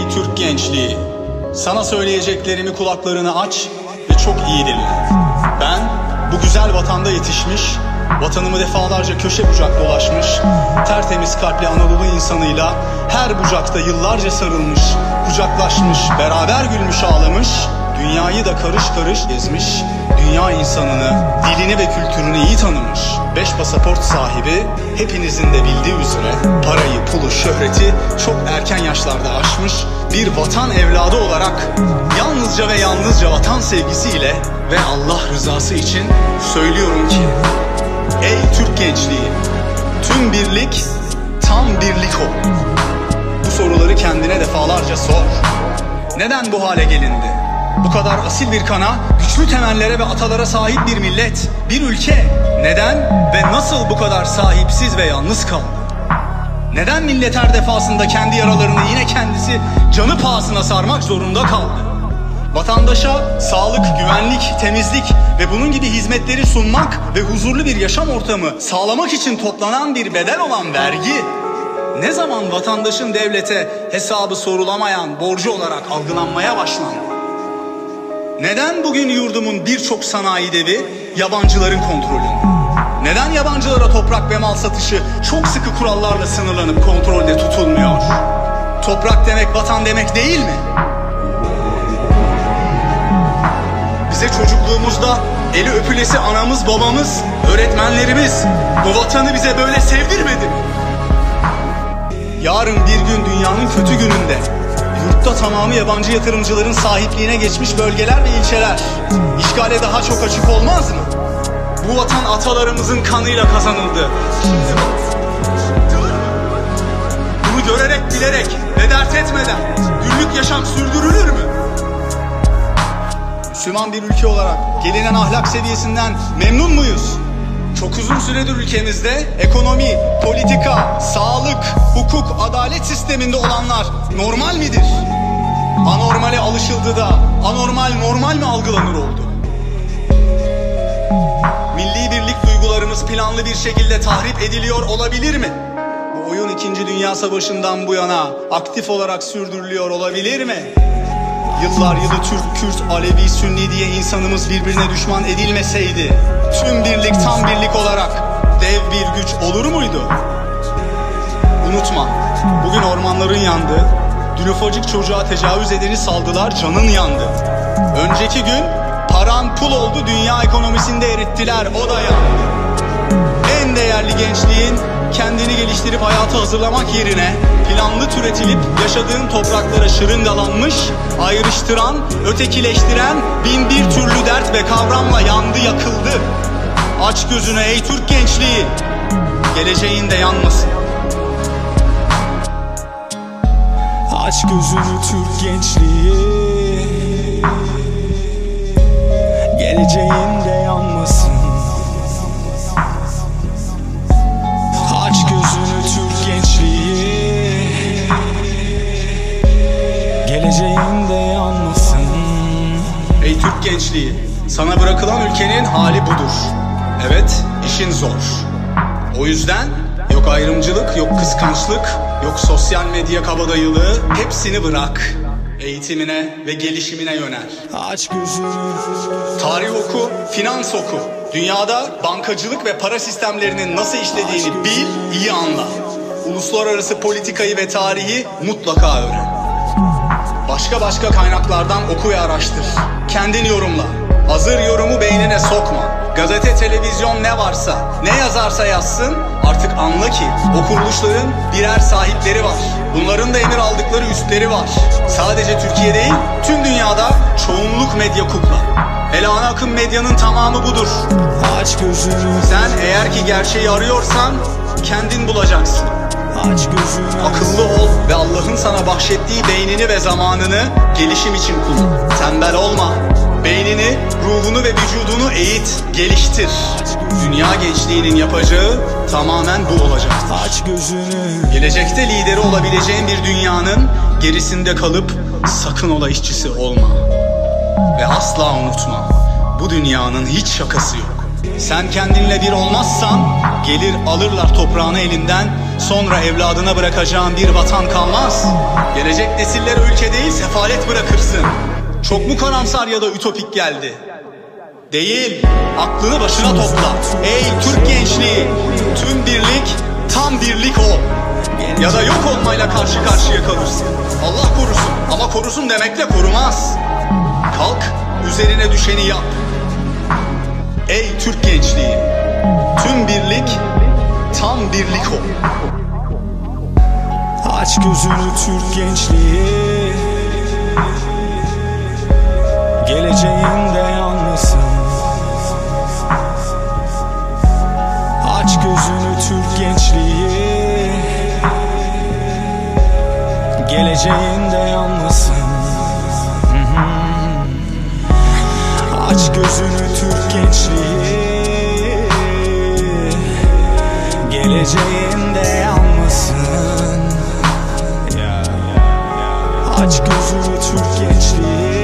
Ey Türk gençliği, sana söyleyeceklerimi kulaklarını aç ve çok iyi dinle. Ben bu güzel vatanda yetişmiş, vatanımı defalarca köşe bucak dolaşmış, tertemiz kalpli Anadolu insanıyla her bucakta yıllarca sarılmış, kucaklaşmış, beraber gülmüş ağlamış, dünyayı da karış karış gezmiş, dünya insanını, dilini ve kültürünü iyi tanımış, 5 pasaport sahibi, hepinizin de bildiği üzere parayı, pulu, şöhreti çok erken yaşlarda aşmış bir vatan evladı olarak yalnızca ve yalnızca vatan sevgisiyle ve Allah rızası için söylüyorum ki: ey Türk gençliği, tüm birlik tam birlik ol. Bu soruları kendine defalarca sor. Neden bu hale gelindi? Bu kadar asil bir kana, güçlü temellere ve atalara sahip bir millet, bir ülke neden ve nasıl bu kadar sahipsiz ve yalnız kaldı? Neden millet her defasında kendi yaralarını yine kendisi canı pahasına sarmak zorunda kaldı? Vatandaşa sağlık, güvenlik, temizlik ve bunun gibi hizmetleri sunmak ve huzurlu bir yaşam ortamı sağlamak için toplanan bir bedel olan vergi ne zaman vatandaşın devlete hesabı sorulamayan borcu olarak algılanmaya başlandı? Neden bugün yurdumun birçok sanayi devi yabancıların kontrolünde? Neden yabancılara toprak ve mal satışı çok sıkı kurallarla sınırlanıp kontrolde tutulmuyor? Toprak demek vatan demek değil mi? Bize çocukluğumuzda eli öpülesi anamız, babamız, öğretmenlerimiz bu vatanı bize böyle sevdirmedi mi? Yarın bir gün dünyanın kötü gününde yurtta tamamı yabancı yatırımcıların sahipliğine geçmiş bölgeler ve ilçeler işgale daha çok açık olmaz mı? Bu vatan atalarımızın kanıyla kazanıldı. Bunu görerek, bilerek ve dert etmeden günlük yaşam sürdürülür mü? Müslüman bir ülke olarak gelinen ahlak seviyesinden memnun muyuz? Çok uzun süredir ülkemizde ekonomi, politika, sağlık, hukuk, adalet sisteminde olanlar normal midir? Anormale alışıldı da anormal normal mi algılanır oldu? Milli birlik duygularımız planlı bir şekilde tahrip ediliyor olabilir mi? Bu oyun 2. Dünya Savaşı'ndan bu yana aktif olarak sürdürülüyor olabilir mi? Yıllar yılı Türk, Kürt, Alevi, Sünni diye insanımız birbirine düşman edilmeseydi tüm birlik tam birlik olarak dev bir güç olur muydu? Unutma, bugün ormanların yandı, dün ufacık çocuğa tecavüz edeni saldılar, canın yandı. Önceki gün paran pul oldu, dünya ekonomisinde erittiler, o da yandı. En değerli gençliğin kendini geliştirip hayata hazırlamak yerine planlı türetilip yaşadığın topraklara şırıngalanmış, ayrıştıran, ötekileştiren bin bir türlü dert ve kavramla yandı, yakıldı. Aç gözünü ey Türk gençliği, geleceğin de yanmasın. Aç gözünü Türk gençliği, geleceğin de yanmasın. Aç gözünü Türk gençliği, geleceğin de yanmasın. Ey Türk gençliği, sana bırakılan ülkenin hali budur. Evet, işin zor. O yüzden yok ayrımcılık, yok kıskançlık, yok sosyal medya kabadayılığı, hepsini bırak. Eğitimine ve gelişimine yönel. Aç gözünü. Tarih oku, finans oku. Dünyada bankacılık ve para sistemlerinin nasıl işlediğini bil, iyi anla. Uluslararası politikayı ve tarihi mutlaka öğren. Başka kaynaklardan oku ve araştır. Kendin yorumla. Hazır yorumu beynine sokma. Gazete, televizyon ne varsa, ne yazarsa yazsın, artık anla ki o kuruluşların birer sahipleri var. Bunların da emir aldıkları üstleri var. Sadece Türkiye değil, tüm dünyada çoğunluk medya kukla. Hele ana akım medyanın tamamı budur. Aç gözünü. Sen eğer ki gerçeği arıyorsan kendin bulacaksın. Aç gözünü. Akıllı ol ve Allah'ın sana bahşettiği beynini ve zamanını gelişim için kullan. Tembel olma. Beynini, ruhunu ve vücudunu eğit, geliştir. Dünya gençliğinin yapacağı tamamen bu olacak. Aç gözünü. Gelecekte lideri olabileceğin bir dünyanın gerisinde kalıp sakın ola işçisi olma. Ve asla unutma, bu dünyanın hiç şakası yok. Sen kendinle bir olmazsan Gelir alırlar toprağını elinden, sonra evladına bırakacağın bir vatan kalmaz. Gelecek nesillere ülke değil sefalet bırakırsın. Çok mu karamsar ya da ütopik geldi? Değil, aklını başına topla. Ey Türk gençliği, tüm birlik, tam birlik ol. Ya da yok olmayla karşı karşıya kalırsın. Allah korusun, ama korusun demekle korumaz. Kalk, üzerine düşeni yap. Ey Türk gençliği, tüm birlik, tam birlik ol. Aç gözünü Türk gençliği, geleceğinde yalnızsın. Aç gözünü Türk gençliği, geleceğinde yalnızsın. Aç gözünü Türk gençliği, geleceğinde yalnızsın. Aç gözünü Türk gençliği,